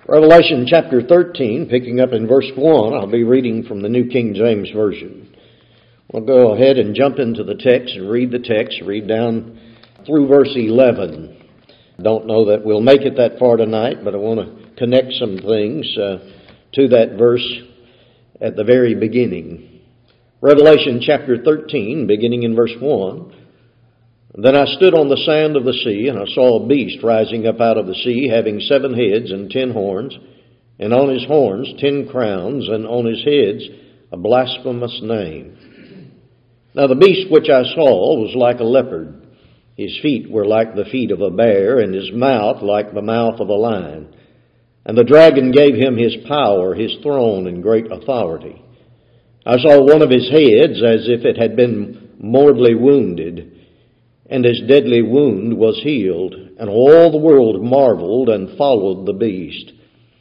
Revelation chapter 13, picking up in verse 1, I'll be reading from the New King James Version. We'll go ahead and jump into the text and read the text, read down through verse 11. Don't know that we'll make it that far tonight, but I want to connect some things to that verse at the very beginning. Revelation chapter 13, beginning in verse 1. Then I stood on the sand of the sea, and I saw a beast rising up out of the sea, having 7 heads and 10 horns, and on his horns 10 crowns, and on his heads a blasphemous name. Now the beast which I saw was like a leopard. His feet were like the feet of a bear, and his mouth like the mouth of a lion. And the dragon gave him his power, his throne, and great authority. I saw one of his heads as if it had been mortally wounded, and his deadly wound was healed, and all the world marveled and followed the beast.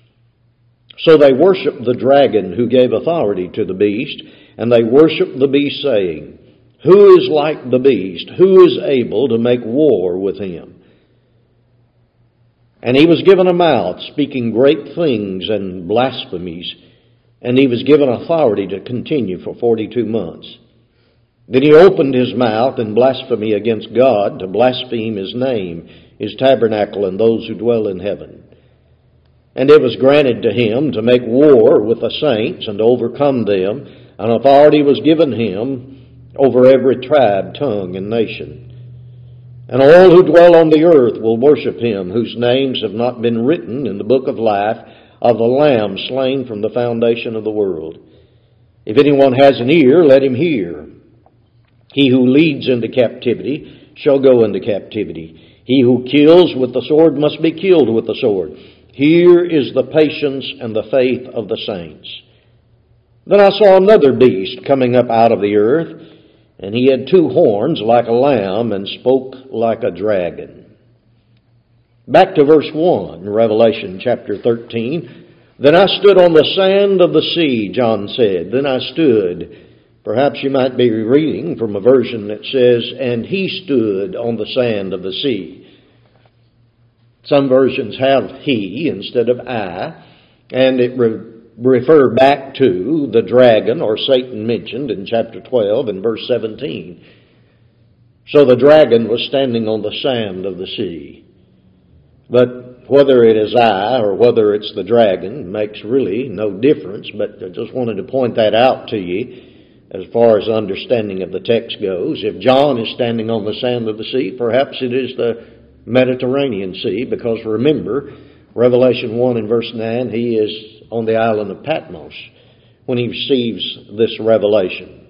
So they worshipped the dragon who gave authority to the beast, and they worshipped the beast, saying, Who is like the beast? Who is able to make war with him? And he was given a mouth, speaking great things and blasphemies, and he was given authority to continue for 42 months. Then he opened his mouth in blasphemy against God, to blaspheme his name, his tabernacle, and those who dwell in heaven. And it was granted to him to make war with the saints and to overcome them, and authority was given him over every tribe, tongue, and nation. And all who dwell on the earth will worship him, whose names have not been written in the book of life of the Lamb slain from the foundation of the world. If anyone has an ear, let him hear. He who leads into captivity shall go into captivity. He who kills with the sword must be killed with the sword. Here is the patience and the faith of the saints. Then I saw another beast coming up out of the earth, and he had 2 horns like a lamb and spoke like a dragon. Back to verse 1, Revelation chapter 13. Then I stood on the sand of the sea, John said. Then I stood. Perhaps you might be reading from a version that says, and he stood on the sand of the sea. Some versions have he instead of I, and it refer back to the dragon or Satan mentioned in chapter 12 and verse 17. So the dragon was standing on the sand of the sea. But whether it is I or whether it's the dragon makes really no difference, but I just wanted to point that out to you. As far as understanding of the text goes, if John is standing on the sand of the sea, perhaps it is the Mediterranean Sea, because remember, Revelation 1 and verse 9, he is on the island of Patmos when he receives this revelation.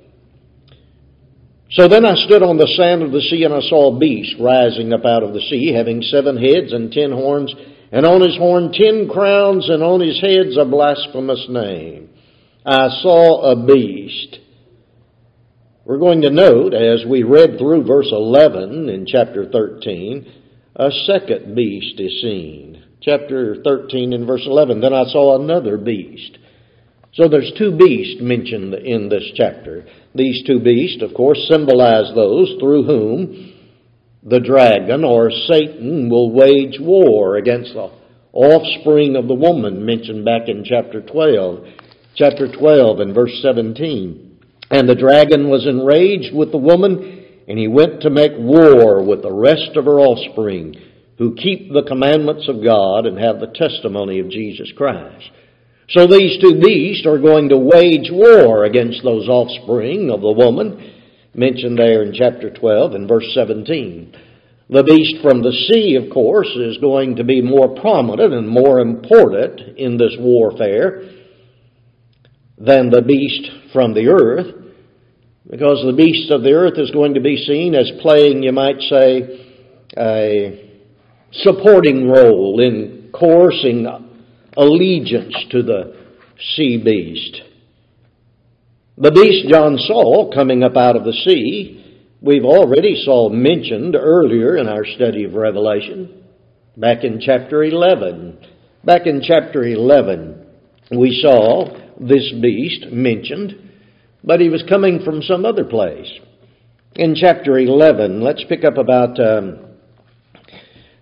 So then I stood on the sand of the sea, and I saw a beast rising up out of the sea, having 7 heads and 10 horns, and on his horn 10 crowns, and on his heads a blasphemous name. I saw a beast. We're going to note, as we read through verse 11 in chapter 13, a second beast is seen. Chapter 13 and verse 11, then I saw another beast. So there's 2 beasts mentioned in this chapter. These 2 beasts, of course, symbolize those through whom the dragon or Satan will wage war against the offspring of the woman mentioned back in chapter 12. Chapter 12 and verse 17. And the dragon was enraged with the woman, and he went to make war with the rest of her offspring, who keep the commandments of God and have the testimony of Jesus Christ. So these 2 beasts are going to wage war against those offspring of the woman, mentioned there in chapter 12 and verse 17. The beast from the sea, of course, is going to be more prominent and more important in this warfare than the beast from the earth, because the beast of the earth is going to be seen as playing, you might say, a supporting role in coercing allegiance to the sea beast. The beast John saw coming up out of the sea, we've already saw mentioned earlier in our study of Revelation, back in chapter 11. Back in chapter 11, we saw this beast mentioned, but he was coming from some other place. In chapter 11, let's pick up about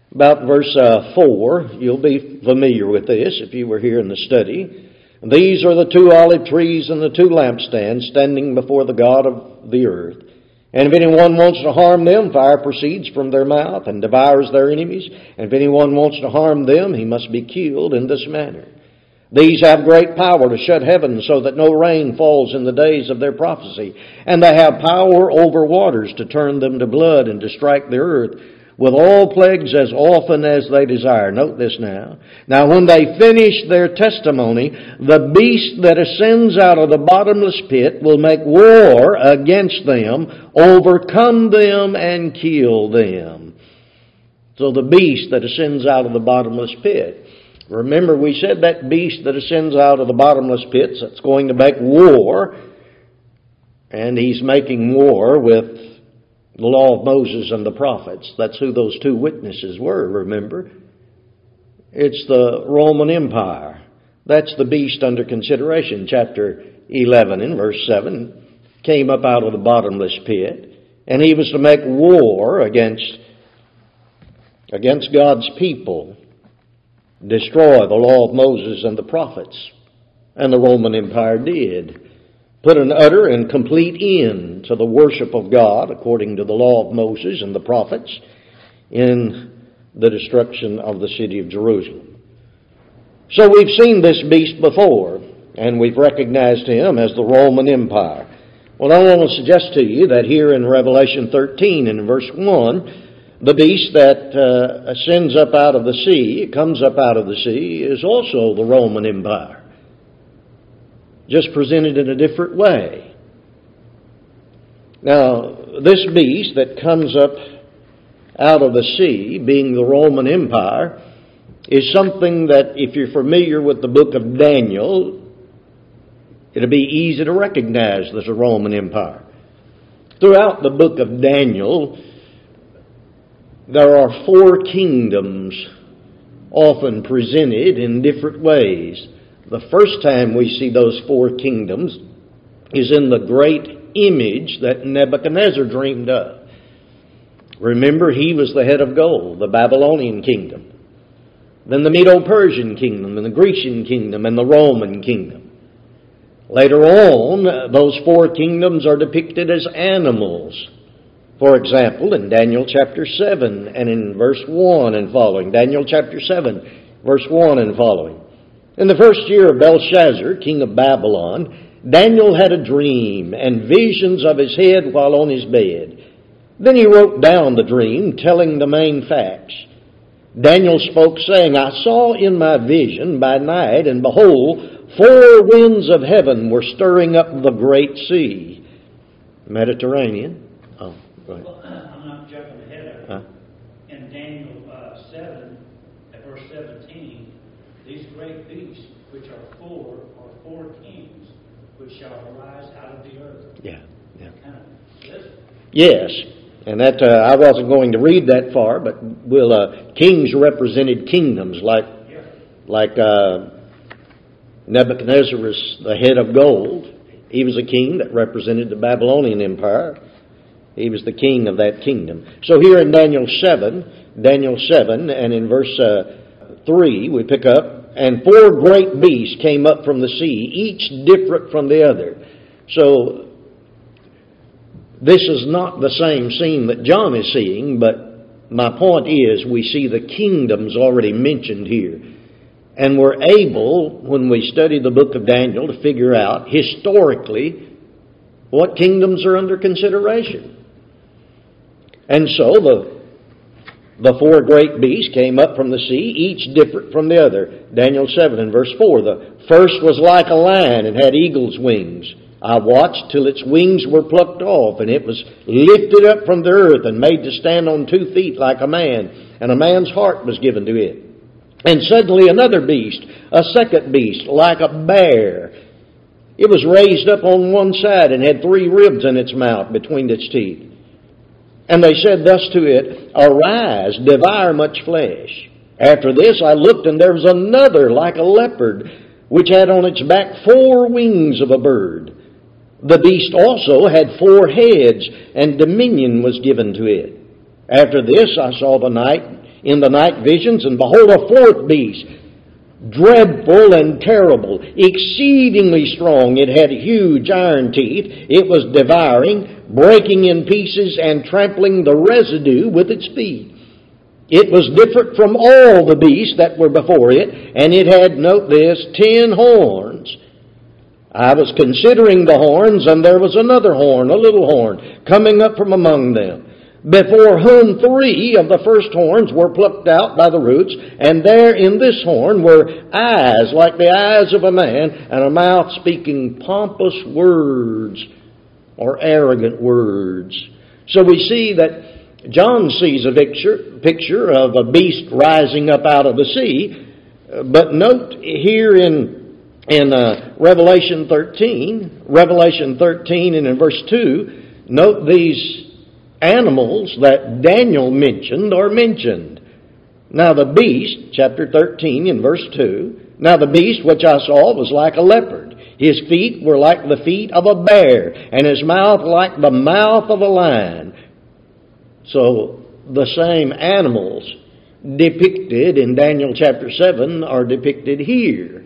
about verse 4. You'll be familiar with this if you were here in the study. These are the 2 olive trees and the 2 lampstands standing before the God of the earth. And if anyone wants to harm them, fire proceeds from their mouth and devours their enemies. And if anyone wants to harm them, he must be killed in this manner. These have great power to shut heaven so that no rain falls in the days of their prophecy. And they have power over waters to turn them to blood and to strike the earth with all plagues as often as they desire. Note this now. Now when they finish their testimony, the beast that ascends out of the bottomless pit will make war against them, overcome them, and kill them. So the beast that ascends out of the bottomless pit. Remember, we said that beast that ascends out of the bottomless pits, that's going to make war, and he's making war with the law of Moses and the prophets. That's who those 2 witnesses were, remember? It's the Roman Empire. That's the beast under consideration. Chapter 11 in verse 7 came up out of the bottomless pit, and he was to make war against God's people, destroy the law of Moses and the prophets. And the Roman Empire did. Put an utter and complete end to the worship of God according to the law of Moses and the prophets in the destruction of the city of Jerusalem. So we've seen this beast before, and we've recognized him as the Roman Empire. Well, I want to suggest to you that here in Revelation 13 in verse 1, the beast that ascends up out of the sea, comes up out of the sea, is also the Roman Empire, just presented in a different way. Now, this beast that comes up out of the sea, being the Roman Empire, is something that, if you're familiar with the book of Daniel, it'll be easy to recognize as a Roman Empire. Throughout the book of Daniel, there are 4 kingdoms often presented in different ways. The first time we see those 4 kingdoms is in the great image that Nebuchadnezzar dreamed of. Remember, he was the head of gold, the Babylonian kingdom, then the Medo-Persian kingdom, and the Grecian kingdom, and the Roman kingdom. Later on, those 4 kingdoms are depicted as animals. For example, in Daniel chapter 7 and in verse 1 and following. Daniel chapter 7, verse 1 and following. In the first year of Belshazzar, king of Babylon, Daniel had a dream and visions of his head while on his bed. Then he wrote down the dream, telling the main facts. Daniel spoke, saying, I saw in my vision by night, and behold, 4 winds of heaven were stirring up the great sea. Mediterranean. Oh, go ahead. Well, I'm not jumping ahead. In Daniel 7, at verse 17, these great beasts, which are 4 kings, which shall arise out of the earth. Yeah. Kind of this. Yes. And that I wasn't going to read that far, but kings represented kingdoms, like Nebuchadnezzar was the head of gold. He was a king that represented the Babylonian Empire. He was the king of that kingdom. So here in Daniel 7, and in verse 3, we pick up, and 4 great beasts came up from the sea, each different from the other. So this is not the same scene that John is seeing, but my point is we see the kingdoms already mentioned here. And we're able, when we study the book of Daniel, to figure out historically what kingdoms are under consideration. And so the 4 great beasts came up from the sea, each different from the other. Daniel 7 and verse 4, the first was like a lion and had eagle's wings. I watched till its wings were plucked off, and it was lifted up from the earth and made to stand on 2 feet like a man, and a man's heart was given to it. And suddenly another beast, a second beast, like a bear. It was raised up on one side and had 3 ribs in its mouth between its teeth. And they said thus to it, Arise, devour much flesh. After this I looked, and there was another like a leopard, which had on its back 4 wings of a bird. The beast also had 4 heads, and dominion was given to it. After this I saw the night in the night visions, and behold, a fourth beast, dreadful and terrible, exceedingly strong. It had huge iron teeth. It was devouring, breaking in pieces, and trampling the residue with its feet. It was different from all the beasts that were before it, and it had, note this, 10 horns. I was considering the horns, and there was another horn, a little horn, coming up from among them, before whom 3 of the first horns were plucked out by the roots, and there in this horn were eyes like the eyes of a man, and a mouth speaking pompous words or arrogant words. So we see that John sees a picture of a beast rising up out of the sea, but note here in Revelation 13 and in verse 2, note these animals that Daniel mentioned are mentioned. Now the beast, chapter 13 in verse 2, now the beast which I saw was like a leopard. His feet were like the feet of a bear, and his mouth like the mouth of a lion. So the same animals depicted in Daniel chapter 7 are depicted here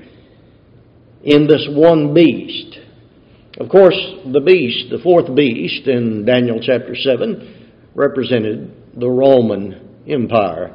in this one beast. Of course, the beast, the fourth beast in Daniel chapter 7, represented the Roman Empire.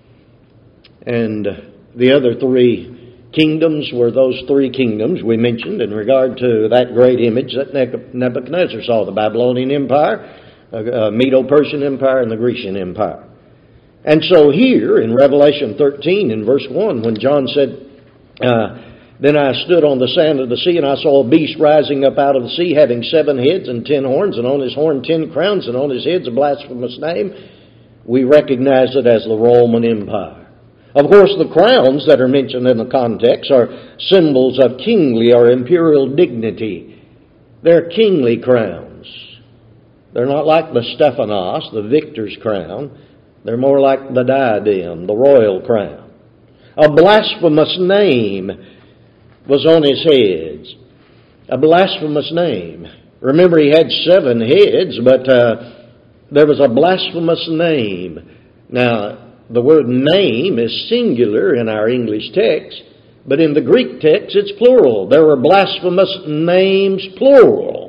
And the other 3 kingdoms were those 3 kingdoms we mentioned in regard to that great image that Nebuchadnezzar saw, the Babylonian Empire, Medo-Persian Empire, and the Grecian Empire. And so here in Revelation 13 in verse 1, when John said, then I stood on the sand of the sea, and I saw a beast rising up out of the sea, having 7 heads and 10 horns, and on his horn 10 crowns, and on his heads a blasphemous name. We recognize it as the Roman Empire. Of course, the crowns that are mentioned in the context are symbols of kingly or imperial dignity. They're kingly crowns. They're not like the Stephanos, the victor's crown. They're more like the diadem, the royal crown. A blasphemous name was on his heads. A blasphemous name. Remember, he had 7 heads, but there was a blasphemous name. Now, the word name is singular in our English text, but in the Greek text it's plural. There were blasphemous names, plural.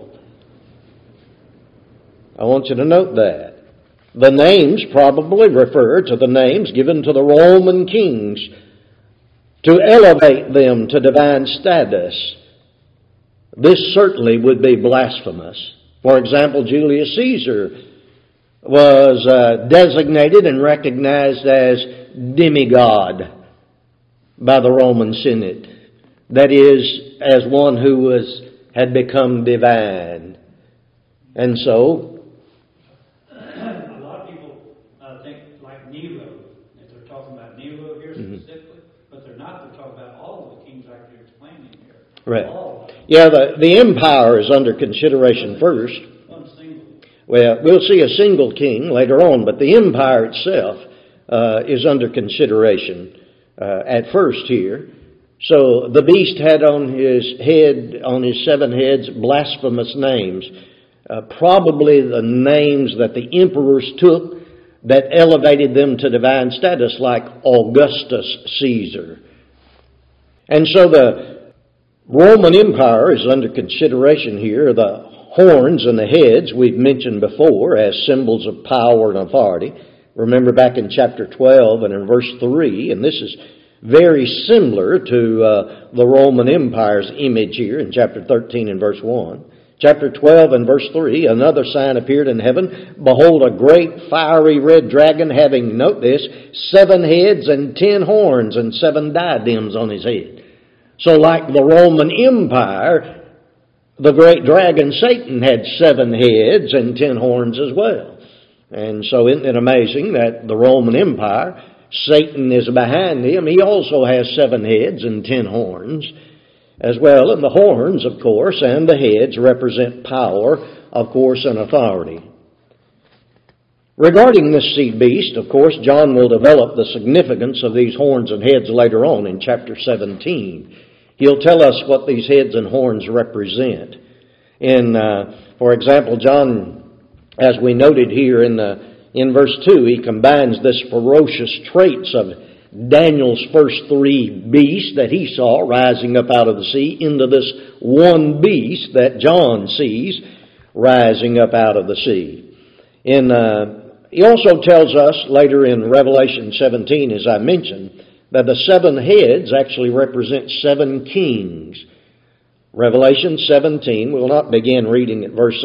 I want you to note that. The names probably refer to the names given to the Roman kings to elevate them to divine status. This certainly would be blasphemous. For example, Julius Caesar was designated and recognized as demigod by the Roman Senate. That is, as one who had become divine. And so, a lot of people think like Nero, if they're talking about Nero here specifically, but they're not. They're talking about all of the kings like you're explaining here. Right. All of them. Yeah, the empire is under consideration first. One single. Well, we'll see a single king later on, but the empire itself is under consideration at first here. So the beast had on his head, on his 7 heads, blasphemous names. Probably the names that the emperors took that elevated them to divine status, like Augustus Caesar. And so the Roman Empire is under consideration here. The horns and the heads we've mentioned before as symbols of power and authority. Remember back in chapter 12 and in verse 3, and this is very similar to the Roman Empire's image here in chapter 13 and verse 1. Chapter 12 and verse 3, another sign appeared in heaven. Behold, a great fiery red dragon having, note this, 7 heads and 10 horns and 7 diadems on his head. So like the Roman Empire, the great dragon Satan had 7 heads and 10 horns as well. And so isn't it amazing that the Roman Empire, Satan is behind him. He also has 7 heads and 10 horns as well. And the horns, of course, and the heads represent power, of course, and authority. Regarding this sea beast, of course, John will develop the significance of these horns and heads later on in chapter 17. He'll tell us what these heads and horns represent. For example, John, as we noted here in in verse 2, he combines this ferocious traits of Daniel's first three beasts that he saw rising up out of the sea into this one beast that John sees rising up out of the sea. He also tells us later in Revelation 17, as I mentioned, that the 7 heads actually represent 7 kings. Revelation 17, we'll not begin reading at verse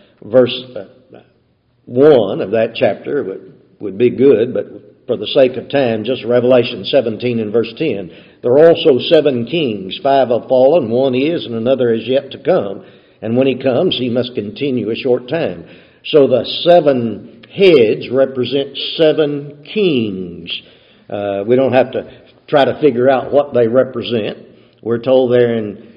1 of that chapter, would be good, but for the sake of time, just Revelation 17 and verse 10. There are also 7 kings, 5 have fallen, 1 is, and another is yet to come. And when he comes, he must continue a short time. So the 7 heads represent 7 kings. We don't have to try to figure out what they represent. We're told there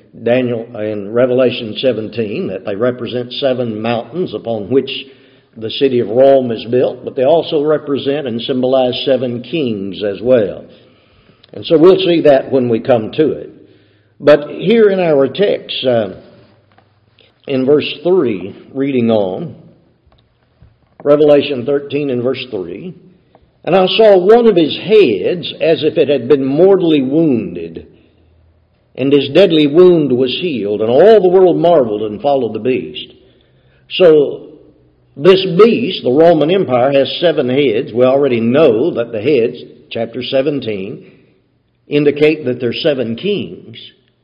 in Revelation 17 that they represent 7 mountains upon which the city of Rome is built, but they also represent and symbolize 7 kings as well. And so we'll see that when we come to it. But here in our text, in verse 3, reading on, Revelation 13 and verse 3, "And I saw one of his heads as if it had been mortally wounded, and his deadly wound was healed, and all the world marveled and followed the beast." So this beast, the Roman Empire, has 7 heads. We already know that the heads, chapter 17, indicate that there are 7 kings.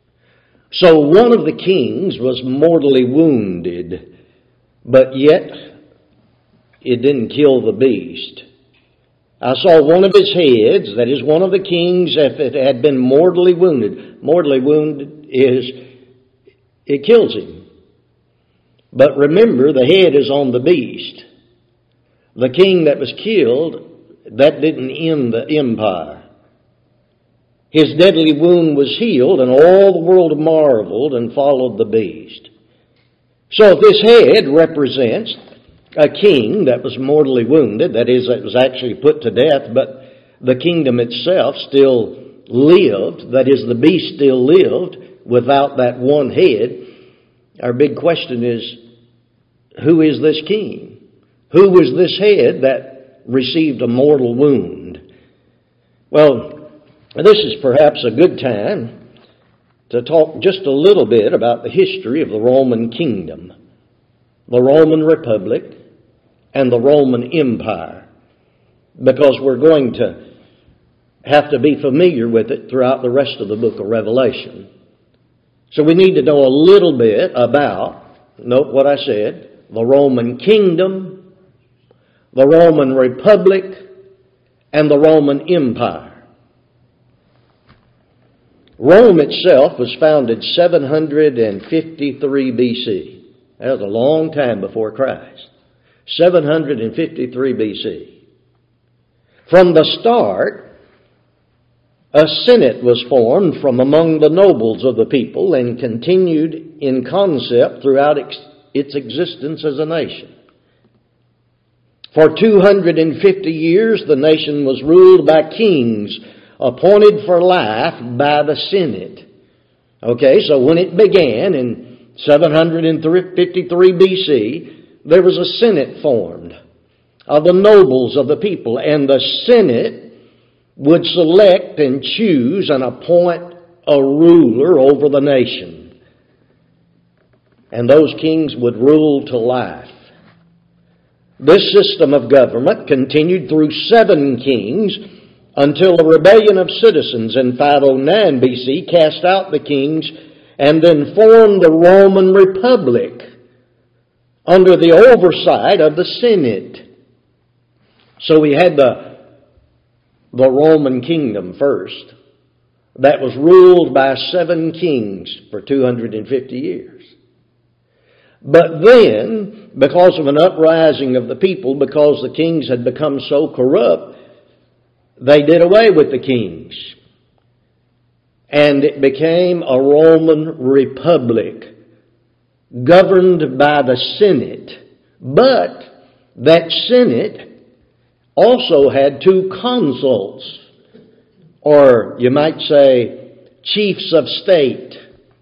So one of the kings was mortally wounded, but yet it didn't kill the beast. I saw one of his heads, that is one of the kings, if it had been mortally wounded. Mortally wounded is, it kills him. But remember, the head is on the beast. The king that was killed, that didn't end the empire. His deadly wound was healed, and all the world marveled and followed the beast. So if this head represents a king that was mortally wounded, that is, that was actually put to death, but the kingdom itself still lived, that is, the beast still lived without that one head, our big question is, who is this king? Who was this head that received a mortal wound? Well, this is perhaps a good time to talk just a little bit about the history of the Roman kingdom, the Roman Republic, and the Roman Empire, because we're going to have to be familiar with it throughout the rest of the book of Revelation. So we need to know a little bit about, note what I said, the Roman kingdom, the Roman Republic, and the Roman Empire. Rome itself was founded 753 BC. That was a long time before Christ. 753 BC. From the start, a senate was formed from among the nobles of the people and continued in concept throughout its existence as a nation. For 250 years, the nation was ruled by kings appointed for life by the Senate. Okay, so when it began in 753 BC, there was a Senate formed of the nobles of the people, and the Senate would select and choose and appoint a ruler over the nation. And those kings would rule to life. This system of government continued through 7 kings until the rebellion of citizens in 509 BC cast out the kings and then formed the Roman Republic under the oversight of the Senate. So we had the Roman kingdom first that was ruled by 7 kings for 250 years. But then, because of an uprising of the people, because the kings had become so corrupt, they did away with the kings. And it became a Roman Republic governed by the Senate. But that Senate also had 2 consuls, or you might say chiefs of state.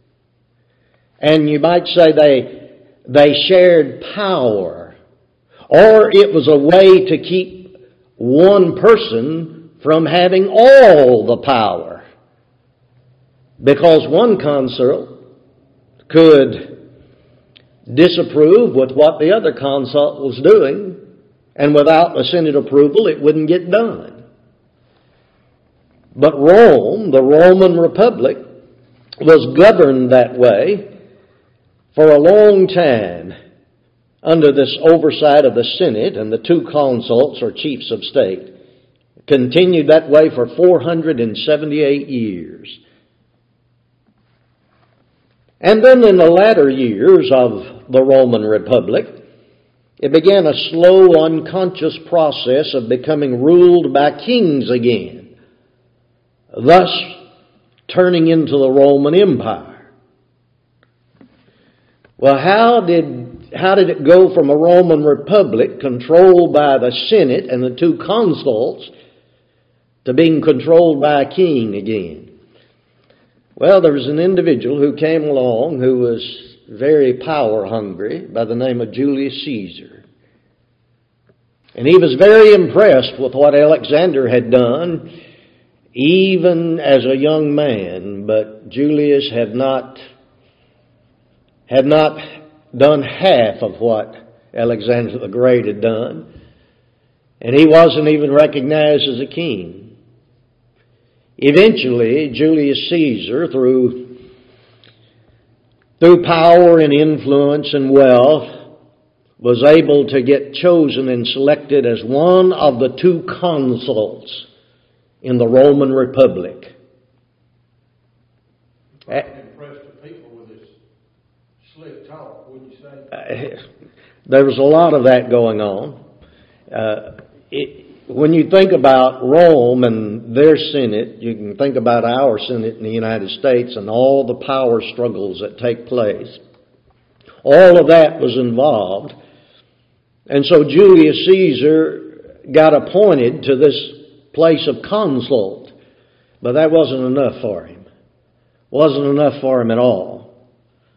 And you might say they shared power, or it was a way to keep one person from having all the power. Because one consul could disapprove with what the other consul was doing, and without the Senate approval, it wouldn't get done. But Rome, the Roman Republic, was governed that way for a long time under this oversight of the Senate and the two consuls or chiefs of state. Continued that way for 478 years. And then in the latter years of the Roman Republic, it began a slow, unconscious process of becoming ruled by kings again, thus turning into the Roman Empire. Well, how did it go from a Roman Republic controlled by the Senate and the two consuls to being controlled by a king again? Well, there was an individual who came along who was very power hungry by the name of Julius Caesar. And he was very impressed with what Alexander had done, even as a young man. But Julius had not done half of what Alexander the Great had done. And he wasn't even recognized as a king. Eventually, Julius Caesar, through power and influence and wealth, was able to get chosen and selected as one of the two consuls in the Roman Republic. Impressed the people with his slick talk, wouldn't you say? There was a lot of that going on. When you think about Rome and their Senate, you can think about our Senate in the United States and all the power struggles that take place. All of that was involved. And so Julius Caesar got appointed to this place of consul. But that wasn't enough for him. Wasn't enough for him at all.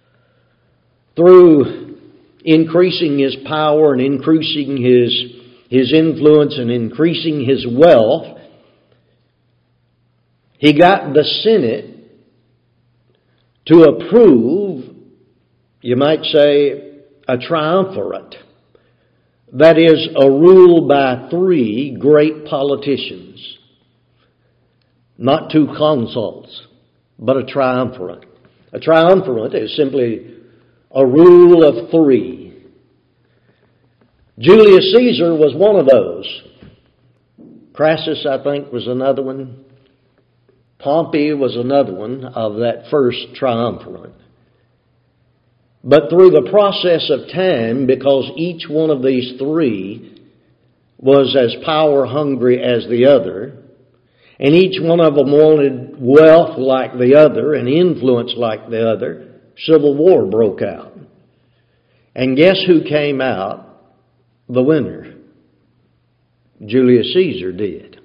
Through increasing his power and increasing his influence and increasing his wealth, he got the Senate to approve, you might say, a triumvirate. That is, a rule by three great politicians. Not two consuls, but a triumvirate. A triumvirate is simply a rule of three. Julius Caesar was one of those. Crassus, I think, was another one. Pompey was another one of that first triumvirate. But through the process of time, because each one of these three was as power hungry as the other, and each one of them wanted wealth like the other and influence like the other, civil war broke out. And guess who came out the winner? Julius Caesar did.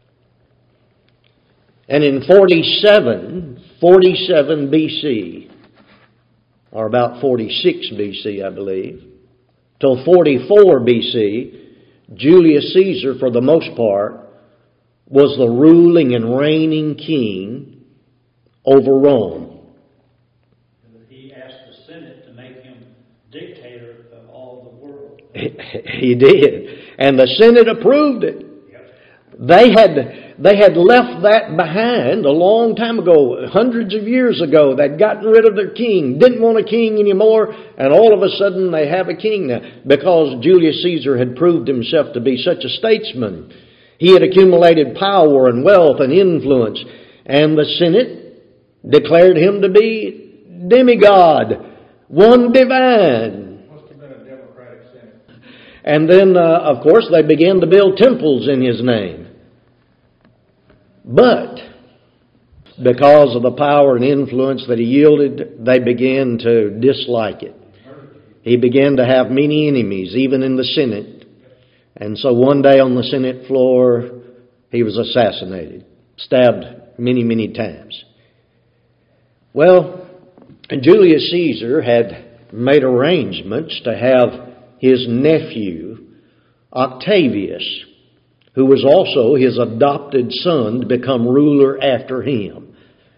And in 47 BC, or about 46 BC, I believe, till 44 BC, Julius Caesar, for the most part, was the ruling and reigning king over Rome. He asked the Senate to make him dictator of all the world. He did. And the Senate approved it. They had left that behind a long time ago, hundreds of years ago. They'd gotten rid of their king, didn't want a king anymore, and all of a sudden they have a king now. Because Julius Caesar had proved himself to be such a statesman. He had accumulated power and wealth and influence, and the Senate declared him to be demigod, one divine. Must have been a Democratic Senate. And then, of course, they began to build temples in his name. But because of the power and influence that he yielded, they began to dislike it. He began to have many enemies, even in the Senate. And so one day on the Senate floor, he was assassinated, stabbed many, many times. Well, Julius Caesar had made arrangements to have his nephew Octavius, who was also his adopted son, to become ruler after him.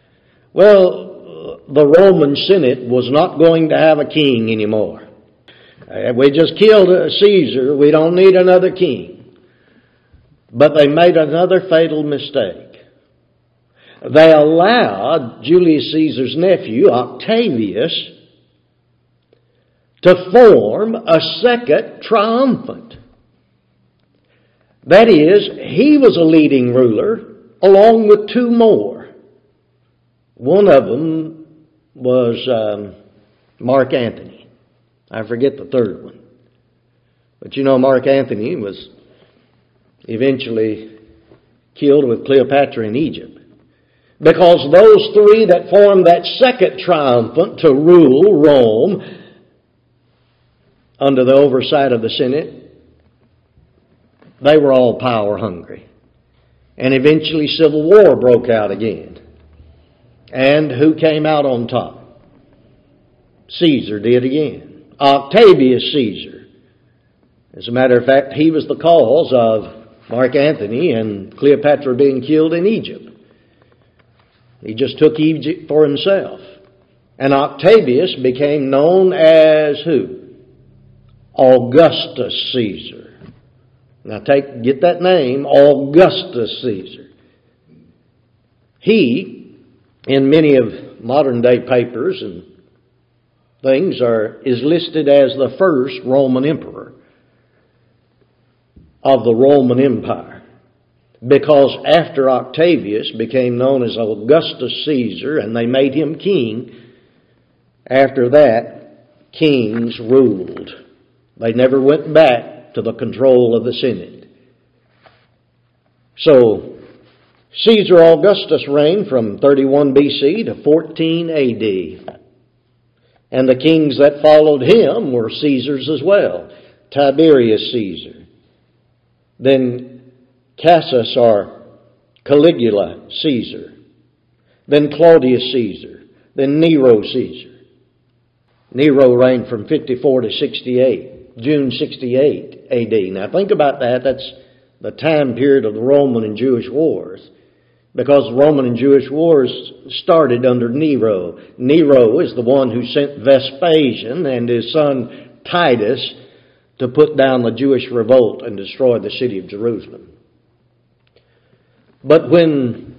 Well, the Roman Senate was not going to have a king anymore. We just killed Caesar. We don't need another king. But they made another fatal mistake. They allowed Julius Caesar's nephew, Octavius, to form a second triumvirate. That is, he was a leading ruler along with two more. One of them was Mark Antony. I forget the third one. But you know, Mark Antony was eventually killed with Cleopatra in Egypt. Because those three that formed that second triumvirate to rule Rome under the oversight of the Senate, they were all power hungry. And eventually civil war broke out again. And who came out on top? Caesar did again. Octavius Caesar. As a matter of fact, he was the cause of Mark Antony and Cleopatra being killed in Egypt. He just took Egypt for himself. And Octavius became known as who? Augustus Caesar. Now get that name, Augustus Caesar. He, in many of modern day papers and things, is listed as the first Roman emperor of the Roman Empire. Because after Octavius became known as Augustus Caesar and they made him king, after that, kings ruled. They never went back to the control of the Senate. So, Caesar Augustus reigned from 31 BC to 14 AD. And the kings that followed him were Caesars as well. Tiberius Caesar. Then Cassius or Caligula Caesar. Then Claudius Caesar. Then Nero Caesar. Nero reigned from 54 to 68. June 68 AD. Now think about that. That's the time period of the Roman and Jewish wars. Because the Roman and Jewish wars started under Nero. Nero is the one who sent Vespasian and his son Titus to put down the Jewish revolt and destroy the city of Jerusalem. But when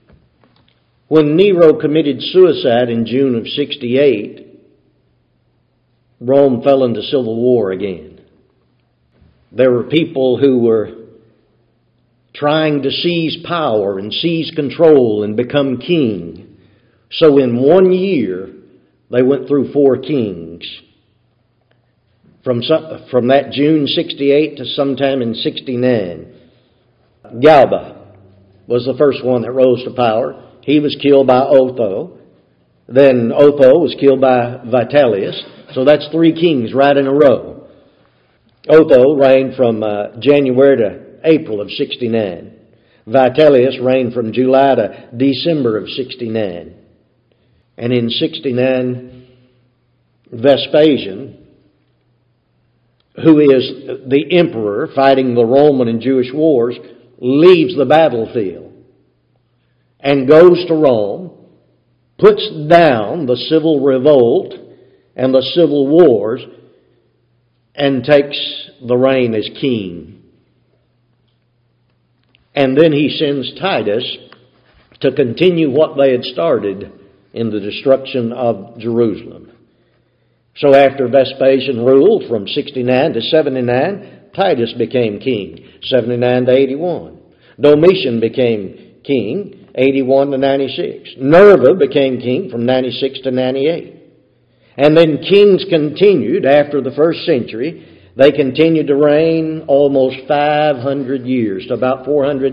Nero committed suicide in June of 68, Rome fell into civil war again. There were people who were trying to seize power and seize control and become king. So in 1 year, they went through 4 kings. From that June 68 to sometime in 69. Galba was the first one that rose to power. He was killed by Otho. Then Otho was killed by Vitellius. So that's 3 kings right in a row. Otho reigned from January to April of 69. Vitellius reigned from July to December of 69. And in 69, Vespasian, who is the emperor fighting the Roman and Jewish wars, leaves the battlefield and goes to Rome, puts down the civil revolt and the civil wars, and takes the reign as king. And then he sends Titus to continue what they had started in the destruction of Jerusalem. So after Vespasian ruled from 69 to 79, Titus became king, 79 to 81. Domitian became king, 81 to 96. Nerva became king from 96 to 98. And then kings continued after the first century. They continued to reign almost 500 years to about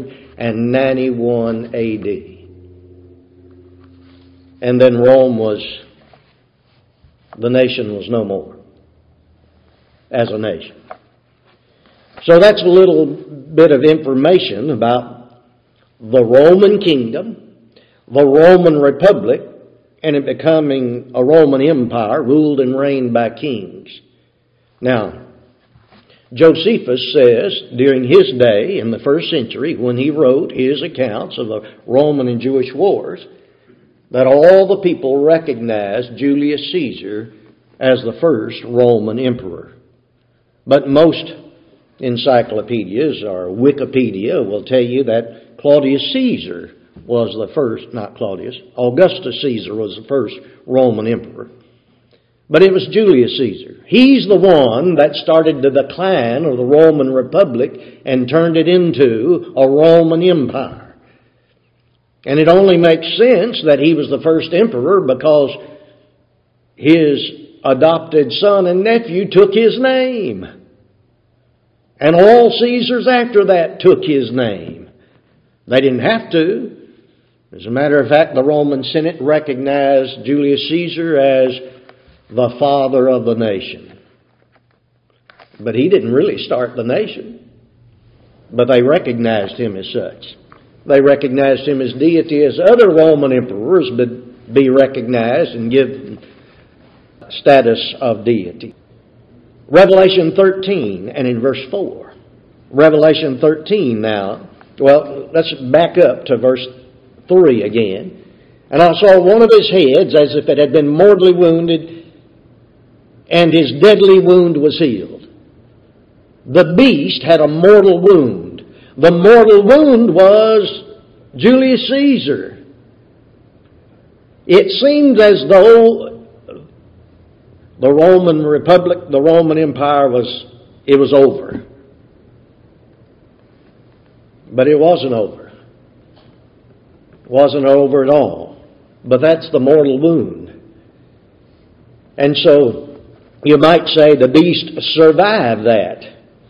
491 AD. And then the nation was no more as a nation. So that's a little bit of information about the Roman kingdom, the Roman Republic, and it becoming a Roman Empire ruled and reigned by kings. Now, Josephus says during his day in the first century, when he wrote his accounts of the Roman and Jewish wars, that all the people recognized Julius Caesar as the first Roman emperor. But most encyclopedias or Wikipedia will tell you that Claudius Caesar was the first, not Claudius, Augustus Caesar was the first Roman emperor. But it was Julius Caesar. He's the one that started the decline of the Roman Republic and turned it into a Roman Empire. And it only makes sense that he was the first emperor because his adopted son and nephew took his name. And all Caesars after that took his name. They didn't have to. As a matter of fact, the Roman Senate recognized Julius Caesar as the father of the nation. But he didn't really start the nation. But they recognized him as such. They recognized him as deity as other Roman emperors would be recognized and given status of deity. Revelation 13 and in verse 4. Revelation 13 now. Well, let's back up to verse 3 again. And I saw one of his heads as if it had been mortally wounded, and his deadly wound was healed. The beast had a mortal wound. The mortal wound was Julius Caesar. It seemed as though the Roman Republic, the Roman Empire was over. But it wasn't over. It wasn't over at all. But that's the mortal wound. And so you might say the beast survived that.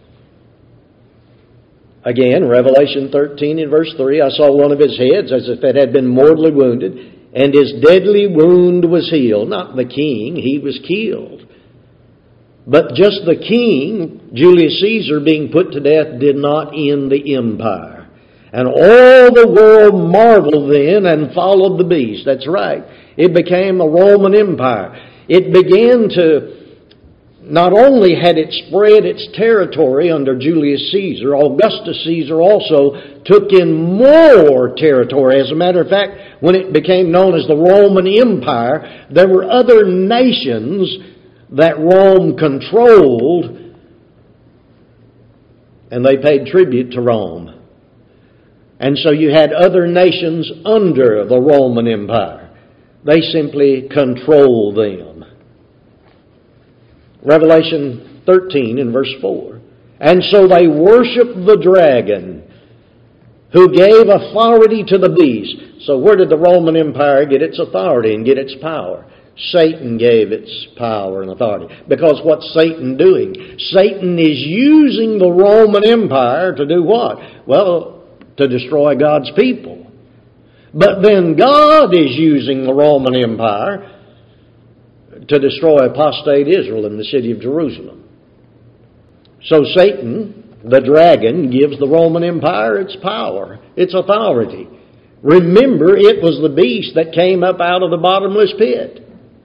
Again, Revelation 13 in verse 3, I saw one of his heads as if it had been mortally wounded, and his deadly wound was healed. Not the king, he was killed. But just the king, Julius Caesar, being put to death, did not end the empire. And all the world marveled then and followed the beast. That's right. It became a Roman Empire. It began to, not only had it spread its territory under Julius Caesar, Augustus Caesar also took in more territory. As a matter of fact, when it became known as the Roman Empire, there were other nations that Rome controlled, and they paid tribute to Rome. And so you had other nations under the Roman Empire. They simply controlled them. Revelation 13 in verse 4. And so they worshiped the dragon, who gave authority to the beast. So where did the Roman Empire get its authority and get its power? Satan gave its power and authority. Because what's Satan doing? Satan is using the Roman Empire to do what? Well, to destroy God's people. But then God is using the Roman Empire to destroy apostate Israel in the city of Jerusalem. So Satan, the dragon, gives the Roman Empire its power, its authority. Remember, it was the beast that came up out of the bottomless pit.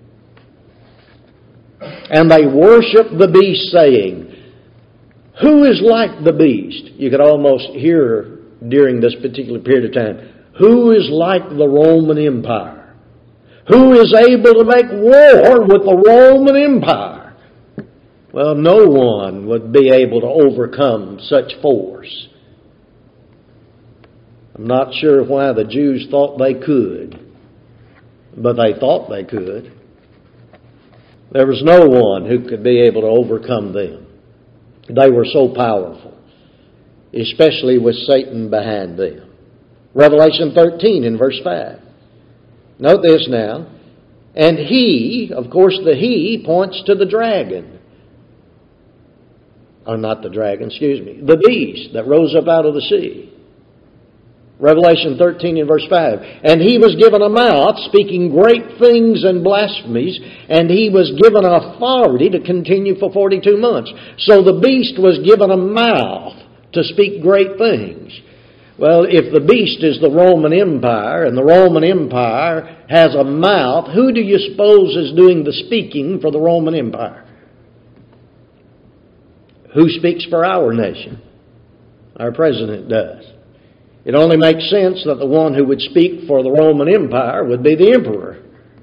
And they worshiped the beast, saying, who is like the beast? You could almost hear during this particular period of time, who is like the Roman Empire? Who is able to make war with the Roman Empire? Well, no one would be able to overcome such force. I'm not sure why the Jews thought they could, but they thought they could. There was no one who could be able to overcome them. They were so powerful, especially with Satan behind them. Revelation 13 in verse 5. Note this now. And he, of course the he points to the dragon. Or not the dragon, the beast that rose up out of the sea. Revelation 13 in verse 5. And he was given a mouth, speaking great things and blasphemies, and he was given authority to continue for 42 months. So the beast was given a mouth to speak great things. Well, if the beast is the Roman Empire, and the Roman Empire has a mouth, who do you suppose is doing the speaking for the Roman Empire? Who speaks for our nation? Our president does. It only makes sense that the one who would speak for the Roman Empire would be the emperor.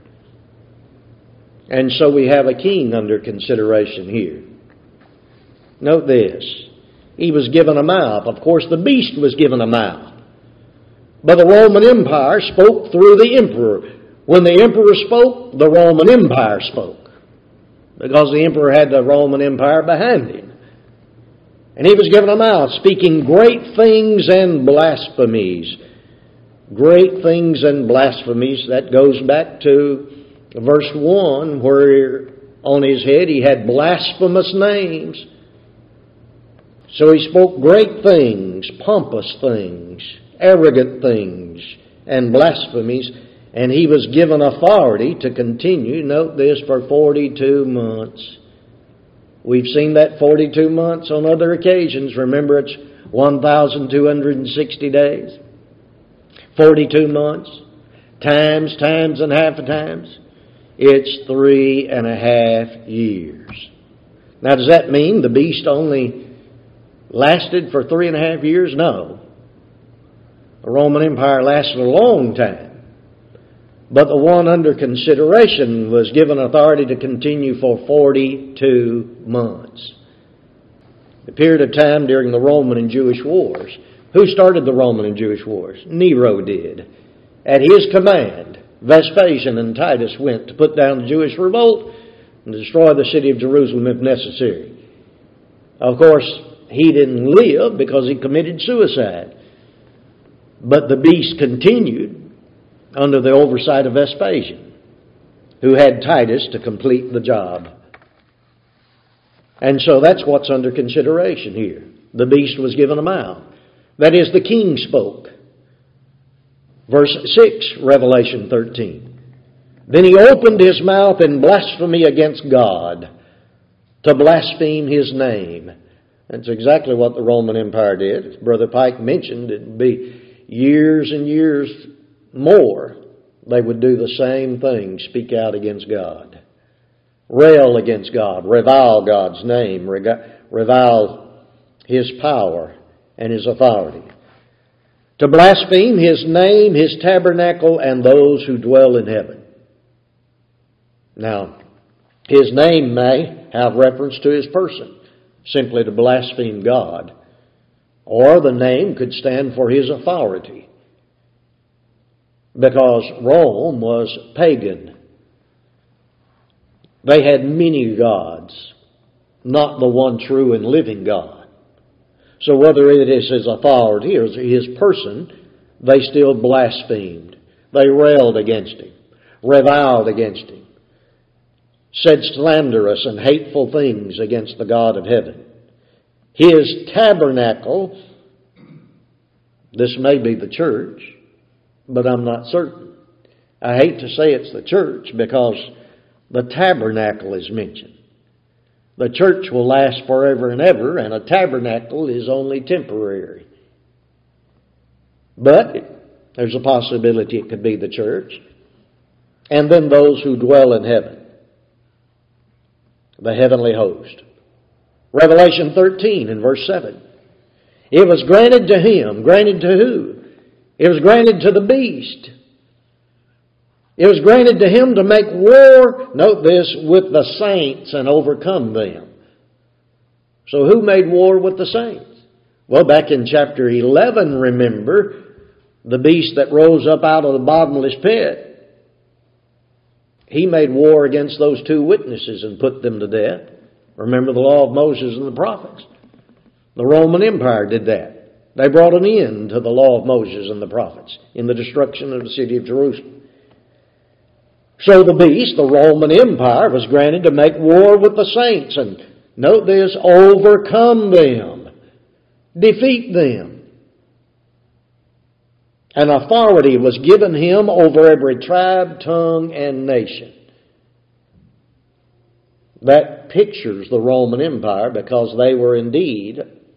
And so we have a king under consideration here. Note this. He was given a mouth. Of course, the beast was given a mouth. But the Roman Empire spoke through the emperor. When the emperor spoke, the Roman Empire spoke. Because the emperor had the Roman Empire behind him. And he was given a mouth, speaking great things and blasphemies. Great things and blasphemies. That goes back to verse 1, where on his head he had blasphemous names. So he spoke great things, pompous things, arrogant things, and blasphemies. And he was given authority to continue, note this, for 42 months. We've seen that 42 months on other occasions. Remember, it's 1,260 days. 42 months. Times, and half a times. It's 3.5 years. Now, does that mean the beast only lasted for 3.5 years? No. The Roman Empire lasted a long time. But the one under consideration was given authority to continue for 42 months. The period of time during the Roman and Jewish wars. Who started the Roman and Jewish wars? Nero did. At his command, Vespasian and Titus went to put down the Jewish revolt and destroy the city of Jerusalem if necessary. Of course, he didn't live because he committed suicide. But the beast continued under the oversight of Vespasian, who had Titus to complete the job. And so that's what's under consideration here. The beast was given a mouth. That is, the king spoke. Verse 6, Revelation 13. Then he opened his mouth in blasphemy against God, to blaspheme his name. That's exactly what the Roman Empire did. As Brother Pike mentioned, it would be years and years more, they would do the same thing, speak out against God, rail against God, revile God's name, revile His power and His authority, to blaspheme His name, His tabernacle, and those who dwell in heaven. Now, His name may have reference to His person, simply to blaspheme God, or the name could stand for His authority. Because Rome was pagan. They had many gods, not the one true and living God. So whether it is His authority or His person, they still blasphemed. They railed against Him, reviled against Him, said slanderous and hateful things against the God of heaven. His tabernacle, this may be the church, but I'm not certain. I hate to say it's the church because the tabernacle is mentioned. The church will last forever and ever, and a tabernacle is only temporary. But there's a possibility it could be the church. And then those who dwell in heaven, the heavenly host. Revelation 13 and verse 7. It was granted to him. Granted to who? It was granted to the beast. It was granted to him to make war, note this, with the saints and overcome them. So who made war with the saints? Well, back in chapter 11, remember, the beast that rose up out of the bottomless pit, he made war against those two witnesses and put them to death. Remember the law of Moses and the prophets. The Roman Empire did that. They brought an end to the law of Moses and the prophets in the destruction of the city of Jerusalem. So the beast, the Roman Empire, was granted to make war with the saints and, note this, overcome them, defeat them. An authority was given him over every tribe, tongue, and nation. That pictures the Roman Empire because they were indeed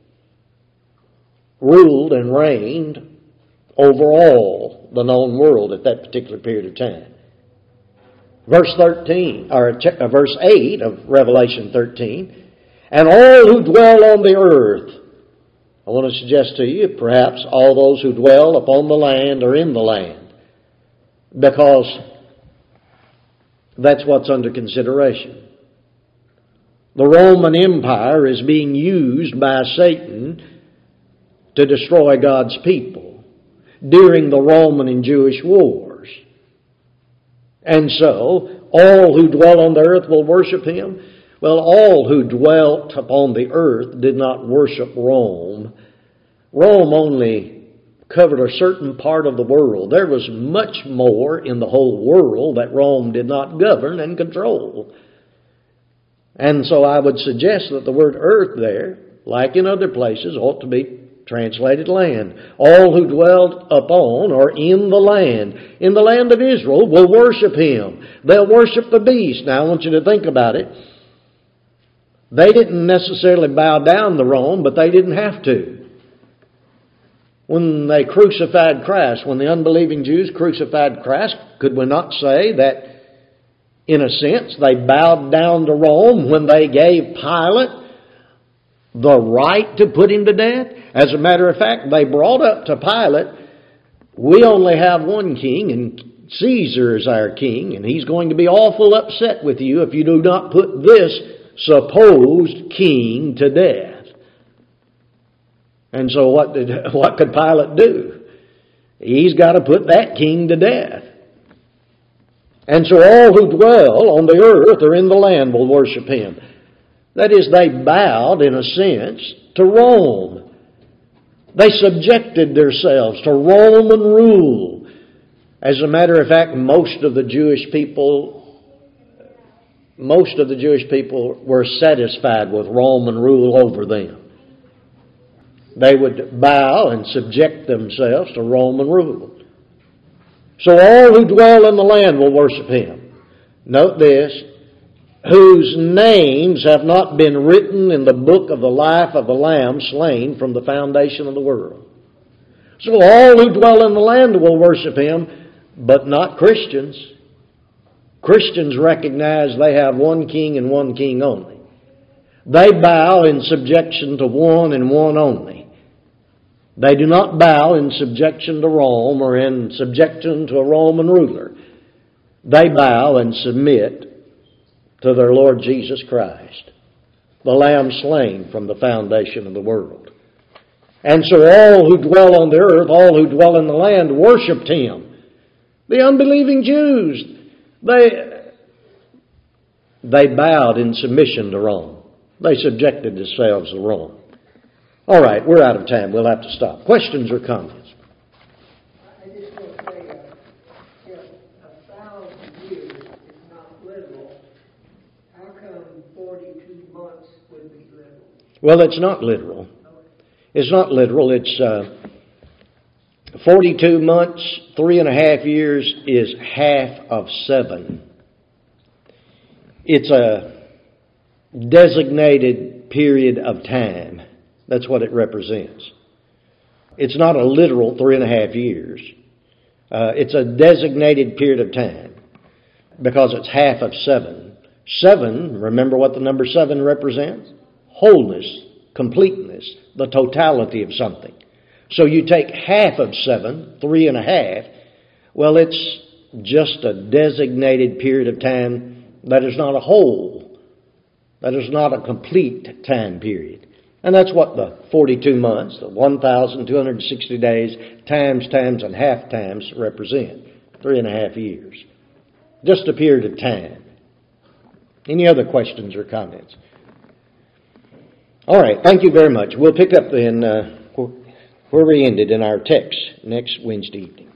ruled and reigned over all the known world at that particular period of time. Verse 8 of Revelation 13, and all who dwell on the earth. I want to suggest to you, perhaps all those who dwell upon the land or in the land, because that's what's under consideration. The Roman Empire is being used by Satan to destroy God's people during the Roman and Jewish wars. And so, all who dwell on the earth will worship him. Well, all who dwelt upon the earth did not worship Rome. Rome only covered a certain part of the world. There was much more in the whole world that Rome did not govern and control. And so I would suggest that the word earth there, like in other places, ought to be translated land. All who dwelt upon or in the land of Israel, will worship him. They'll worship the beast. Now I want you to think about it. They didn't necessarily bow down to Rome, but they didn't have to. When they crucified Christ, when the unbelieving Jews crucified Christ, could we not say that in a sense they bowed down to Rome when they gave Pilate the right to put him to death? As a matter of fact, they brought up to Pilate, we only have one king, and Caesar is our king, and he's going to be awful upset with you if you do not put this supposed king to death. And so what could Pilate do? He's got to put that king to death. And so all who dwell on the earth or in the land will worship him. That is, they bowed, in a sense, to Rome. They subjected themselves to Roman rule. As a matter of fact, most of the Jewish people were satisfied with Roman rule over them. They would bow and subject themselves to Roman rule. So all who dwell in the land will worship him. Note this, whose names have not been written in the book of the life of the Lamb slain from the foundation of the world. So all who dwell in the land will worship him, but not Christians. Christians recognize they have one king and one king only. They bow in subjection to one and one only. They do not bow in subjection to Rome or in subjection to a Roman ruler. They bow and submit to their Lord Jesus Christ, the Lamb slain from the foundation of the world. And so all who dwell on the earth, all who dwell in the land, worshipped him. The unbelieving Jews, they bowed in submission to Rome. They subjected themselves to Rome. All right, we're out of time. We'll have to stop. Questions or comments? I just want to say, if 1,000 years is not literal, how come 42 months would be literal? Well, it's not literal. It's not literal. It's 42 months, 3.5 years is half of 7. It's a designated period of time. That's what it represents. It's not a literal 3.5 years. It's a designated period of time because it's half of 7. 7, remember what the number 7 represents? Wholeness, completeness, the totality of something. So you take half of 7, 3.5, well, it's just a designated period of time that is not a whole. That is not a complete time period. And that's what the 42 months, the 1,260 days, times, and half times represent. 3.5 years. Just a period of time. Any other questions or comments? All right, thank you very much. We'll pick up then where we ended in our text next Wednesday evening.